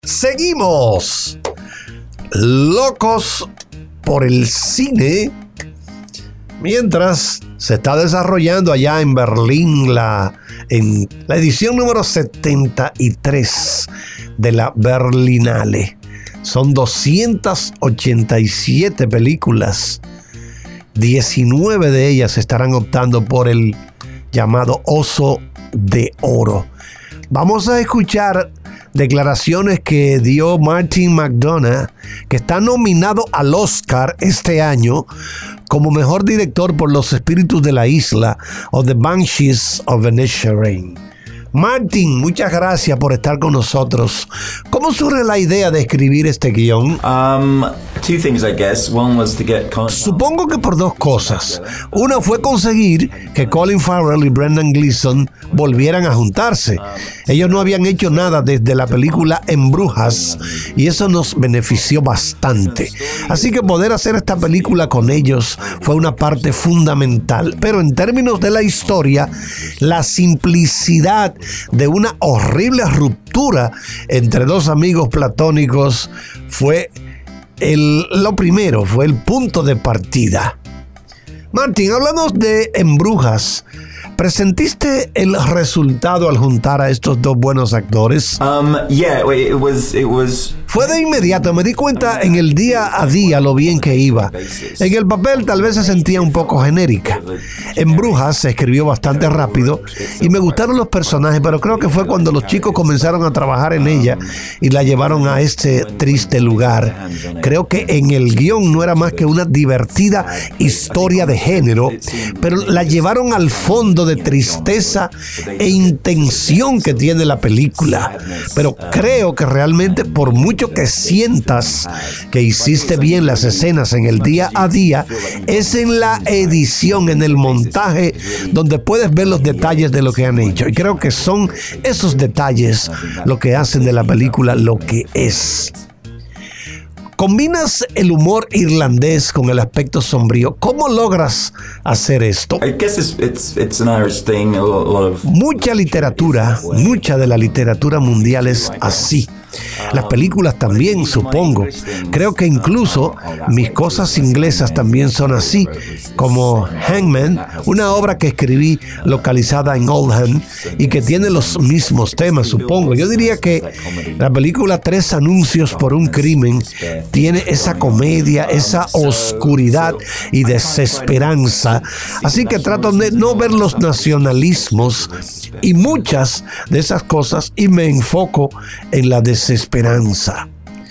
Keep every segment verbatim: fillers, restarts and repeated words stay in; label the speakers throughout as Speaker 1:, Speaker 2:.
Speaker 1: Seguimos locos por el cine mientras se está desarrollando allá en Berlín la, en la edición número setenta y tres de la Berlinale. Son doscientas ochenta y siete películas. diecinueve de ellas estarán optando por el llamado Oso de Oro. Vamos a escuchar declaraciones que dio Martin McDonagh, que está nominado al Oscar este año como mejor director por Los Espíritus de la Isla o The Banshees of Inisherin. Martin, muchas gracias por estar con nosotros. ¿Cómo surge la idea de escribir este guión?
Speaker 2: Um, two things, I guess. One was to get Colin...
Speaker 1: Supongo que por dos cosas. Una fue conseguir que Colin Farrell y Brendan Gleeson volvieran a juntarse. Ellos no habían hecho nada desde la película En Brujas y eso nos benefició bastante. Así que poder hacer esta película con ellos fue una parte fundamental. Pero en términos de la historia, la simplicidad de una horrible ruptura entre dos amigos platónicos fue el, lo primero, fue el punto de partida. Martin, háblanos de En Brujas. ¿Presentiste el resultado al juntar a estos dos buenos actores?
Speaker 2: Um, yeah, it was, it was...
Speaker 1: Fue de inmediato, me di cuenta en el día a día lo bien que iba. En el papel tal vez se sentía un poco genérica. En Brujas se escribió bastante rápido y me gustaron los personajes, pero creo que fue cuando los chicos comenzaron a trabajar en ella y la llevaron a este triste lugar. Creo que en el guión no era más que una divertida historia de género, pero la llevaron al fondo de tristeza e intención que tiene la película. Pero creo que realmente por mucho que sientas que hiciste bien las escenas en el día a día, es en la edición, en el montaje, donde puedes ver los detalles de lo que han hecho. Y creo que son esos detalles lo que hacen de la película lo que es. ¿Combinas el humor irlandés con el aspecto sombrío? ¿Cómo logras hacer esto?
Speaker 2: I guess it's, it's, it's an Irish thing, a lot, a lot of...
Speaker 1: Mucha literatura, mucha de la literatura mundial es así. Las películas también, supongo. Creo que incluso mis cosas inglesas también son así, como Hangman, una obra que escribí localizada en Oldham y que tiene los mismos temas, supongo. Yo diría que la película Tres anuncios por un crimen tiene esa comedia, esa oscuridad y desesperanza. Así que trato de no ver los nacionalismos y muchas de esas cosas y me enfoco en la desesperanza.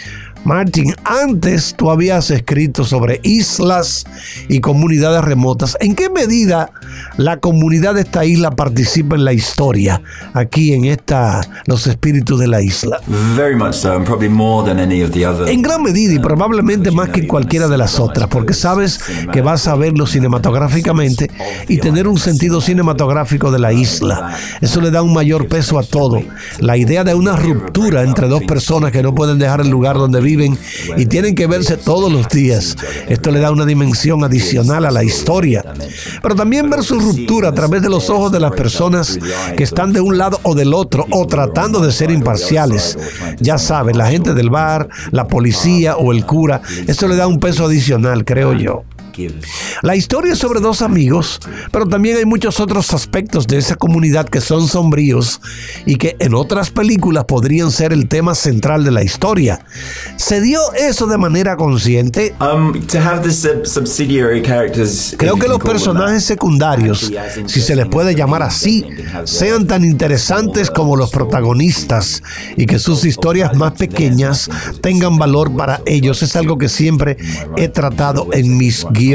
Speaker 1: Martin, antes tú habías escrito sobre islas y comunidades remotas. ¿En qué medida la comunidad de esta isla participa en la historia aquí en esta Los Espíritus de la Isla?
Speaker 2: Very much so, and probably more than any of the other.
Speaker 1: En gran medida y probablemente más que en cualquiera de las otras, porque sabes que vas a verlo cinematográficamente y tener un sentido cinematográfico de la isla. Eso le da un mayor peso a todo. La idea de una ruptura entre dos personas que no pueden dejar el lugar donde viven y tienen que verse todos los días. Esto le da una dimensión adicional a la historia. Pero también ver su ruptura a través de los ojos de las personas que están de un lado o del otro o tratando de ser imparciales. Ya sabes, la gente del bar, la policía o el cura. Esto le da un peso adicional, creo yo. La historia es sobre dos amigos, pero también hay muchos otros aspectos de esa comunidad que son sombríos y que en otras películas podrían ser el tema central de la historia. ¿Se dio eso de manera consciente?
Speaker 2: Um, to have the sub- subsidiary characters,
Speaker 1: Creo que los personajes secundarios, si se les puede llamar así, sean tan interesantes como los protagonistas y que sus historias más pequeñas tengan valor para ellos. Es algo que siempre he tratado en mis guiones.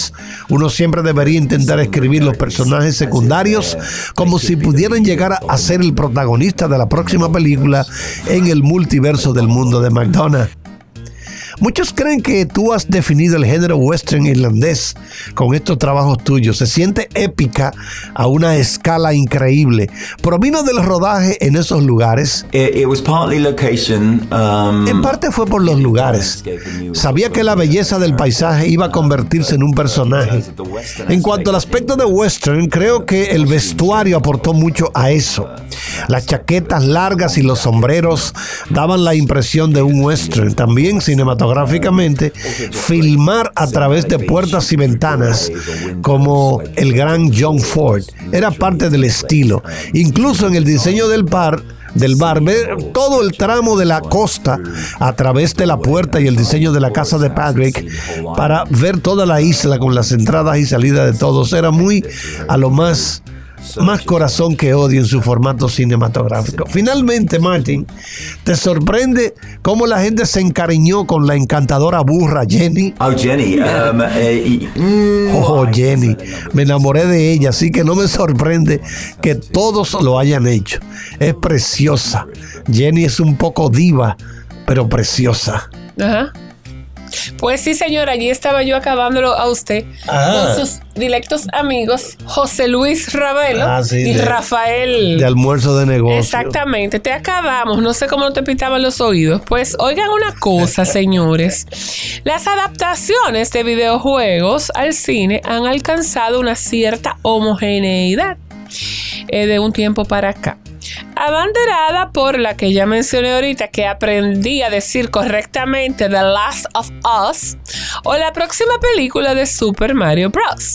Speaker 1: Uno siempre debería intentar escribir los personajes secundarios como si pudieran llegar a ser el protagonista de la próxima película en el multiverso del mundo de McDonagh. Muchos creen que tú has definido el género western irlandés con estos trabajos tuyos. Se siente épica a una escala increíble. ¿Provino del rodaje en esos lugares?
Speaker 2: It, it was partly location. Um,
Speaker 1: en parte fue por los lugares. Sabía que la belleza del paisaje iba a convertirse en un personaje. En cuanto al aspecto de western, creo que el vestuario aportó mucho a eso. Las chaquetas largas y los sombreros daban la impresión de un western. También cinematográficamente, filmar a través de puertas y ventanas como el gran John Ford era parte del estilo. Incluso en el diseño del bar, del bar, ver todo el tramo de la costa a través de la puerta y el diseño de la casa de Patrick para ver toda la isla con las entradas y salidas de todos era muy a lo más más corazón que odio en su formato cinematográfico. Finalmente, Martin, ¿te sorprende cómo la gente se encariñó con la encantadora burra Jenny?
Speaker 2: Oh, Jenny. Um, uh,
Speaker 1: oh, Jenny. Me enamoré de ella, así que no me sorprende que todos lo hayan hecho. Es preciosa. Jenny es un poco diva, pero preciosa.
Speaker 3: Ajá. Pues sí, señora, allí estaba yo acabándolo a usted
Speaker 1: ah.
Speaker 3: con sus directos amigos José Luis Ravelo
Speaker 1: ah, sí,
Speaker 3: y
Speaker 1: de,
Speaker 3: Rafael
Speaker 1: de almuerzo de negocio.
Speaker 3: Exactamente, te acabamos, no sé cómo te pitaban los oídos. Pues oigan una cosa, señores, las adaptaciones de videojuegos al cine han alcanzado una cierta homogeneidad eh, de un tiempo para acá, abanderada por la que ya mencioné ahorita, que aprendí a decir correctamente The Last of Us, o la próxima película de Super Mario Bros.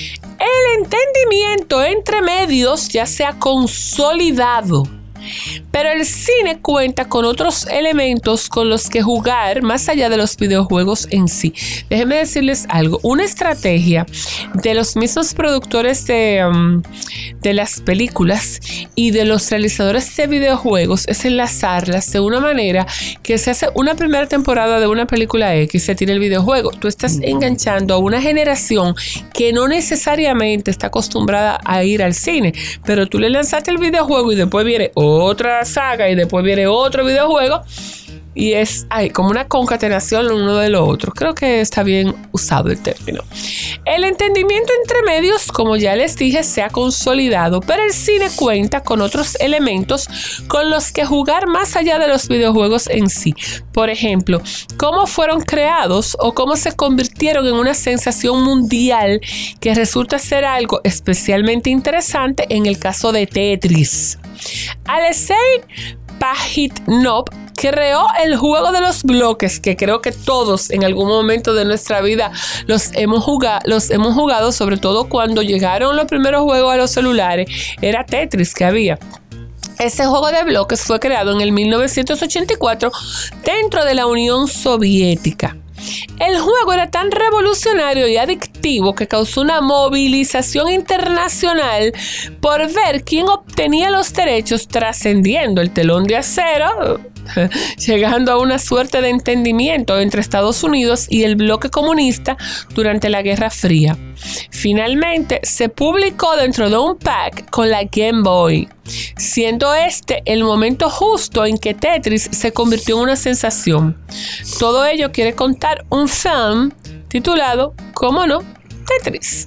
Speaker 3: El entendimiento entre medios ya se ha consolidado, pero el cine cuenta con otros elementos con los que jugar más allá de los videojuegos en sí. Déjenme decirles algo, una estrategia de los mismos productores de, um, de las películas y de los realizadores de videojuegos es enlazarlas de una manera que se hace una primera temporada de una película X, se tira el videojuego. Tú estás enganchando a una generación que no necesariamente está acostumbrada a ir al cine, pero tú le lanzaste el videojuego y después viene otra saga y después viene otro videojuego y es ay, como una concatenación uno de lo otro. Creo que está bien usado el término. El entendimiento entre medios, como ya les dije, se ha consolidado, pero el cine cuenta con otros elementos con los que jugar más allá de los videojuegos en sí. Por ejemplo, cómo fueron creados o cómo se convirtieron en una sensación mundial que resulta ser algo especialmente interesante en el caso de Tetris. Alexei Pajitnov creó el juego de los bloques, que creo que todos en algún momento de nuestra vida los hemos jugado, los hemos jugado, sobre todo cuando llegaron los primeros juegos a los celulares, era Tetris que había. Ese juego de bloques fue creado en el mil novecientos ochenta y cuatro dentro de la Unión Soviética. El juego era tan revolucionario y adictivo que causó una movilización internacional por ver quién obtenía los derechos, trascendiendo el telón de acero, llegando a una suerte de entendimiento entre Estados Unidos y el bloque comunista durante la Guerra Fría. Finalmente se publicó dentro de un pack con la Game Boy, siendo este el momento justo en que Tetris se convirtió en una sensación. Todo ello quiere contar un film titulado, ¿cómo no?, Tetris.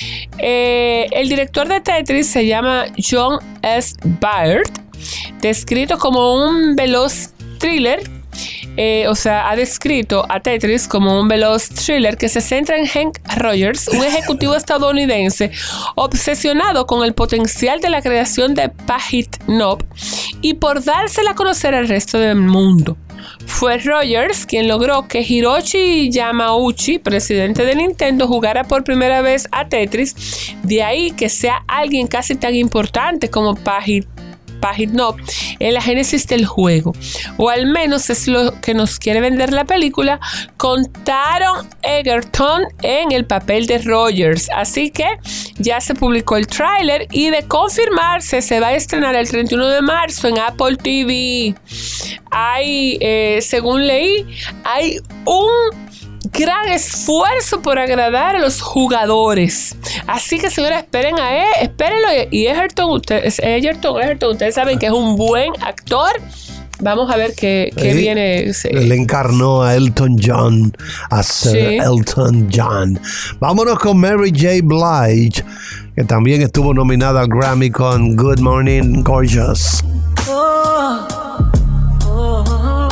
Speaker 3: Eh, el director de Tetris se llama John S. Baird, descrito como un veloz thriller. Eh, o sea, ha descrito a Tetris como un veloz thriller que se centra en Hank Rogers, un ejecutivo estadounidense obsesionado con el potencial de la creación de Pajitnov y por dársela a conocer al resto del mundo. Fue Rogers quien logró que Hiroshi Yamauchi, presidente de Nintendo, jugara por primera vez a Tetris, de ahí que sea alguien casi tan importante como Pajitnov Pajitnov en la génesis del juego, o al menos es lo que nos quiere vender la película, con Taron Egerton en el papel de Rogers. Así que ya se publicó el tráiler y de confirmarse se va a estrenar el treinta y uno de marzo en Apple T V. Hay, eh, según leí, hay un gran esfuerzo por agradar a los jugadores. Así que, señores, esperen a él, espérenlo. Y Egerton, ustedes, Egerton, Egerton, ustedes saben que es un buen actor. Vamos a ver qué, qué
Speaker 1: Sí.
Speaker 3: viene. Sí.
Speaker 1: Él encarnó a Elton John, a Sir
Speaker 3: Sí.
Speaker 1: Elton John. Vámonos con Mary J. Blige, que también estuvo nominada al Grammy con Good Morning Gorgeous.
Speaker 4: Oh, oh, oh,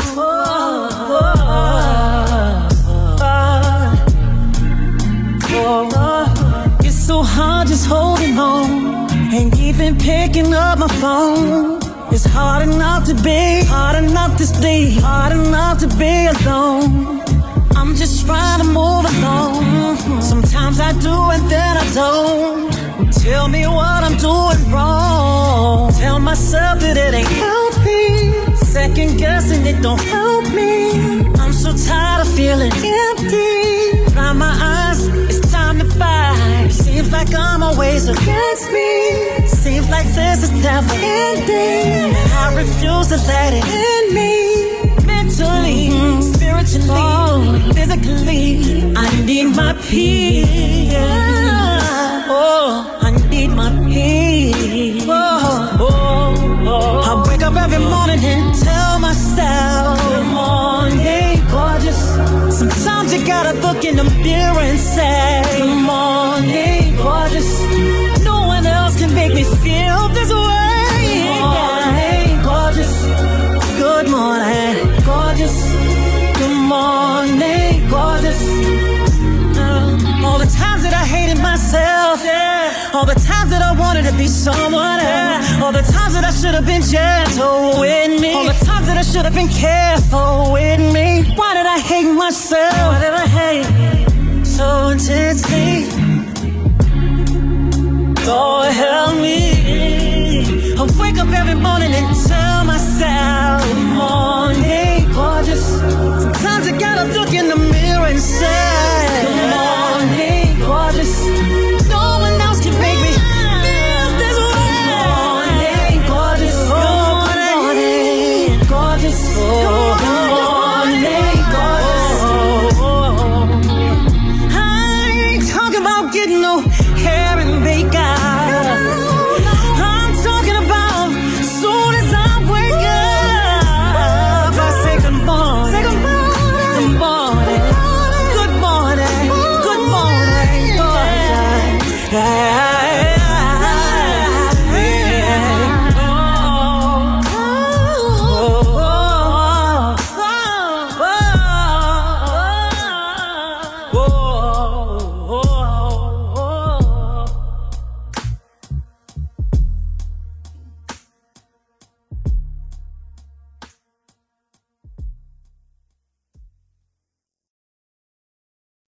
Speaker 4: oh, oh. It's so hard just holding on, ain't even picking up my phone. It's hard enough to be, hard enough to stay, hard enough to be alone. I'm just trying to move along. Sometimes I do and then I don't. Tell me what I'm doing wrong. Tell myself that it ain't healthy. Second guessing it don't help me. I'm so tired of feeling empty. Blind my eyes, it's time to fight. Seems like I'm always against me. Seems like this is never ending. And I refuse to let it end me. Mentally, spiritually, physically, I need my peace. Oh, I need my peace. Oh, oh, oh. I wake up every morning and tell myself, good morning, gorgeous. Sometimes you gotta look in the mirror and say, good morning, gorgeous. No one else can make me feel this way. Good morning, gorgeous. Good morning, gorgeous. Good morning, gorgeous. Uh, all the times that I hated myself, yeah. All the times that I wanted to be someone else. All the times that I should have been gentle with me. All the times that I should have been careful with me. Why did I hate myself? Why did I hate so intensely? Lord help me. I wake up every morning and tell myself, good morning.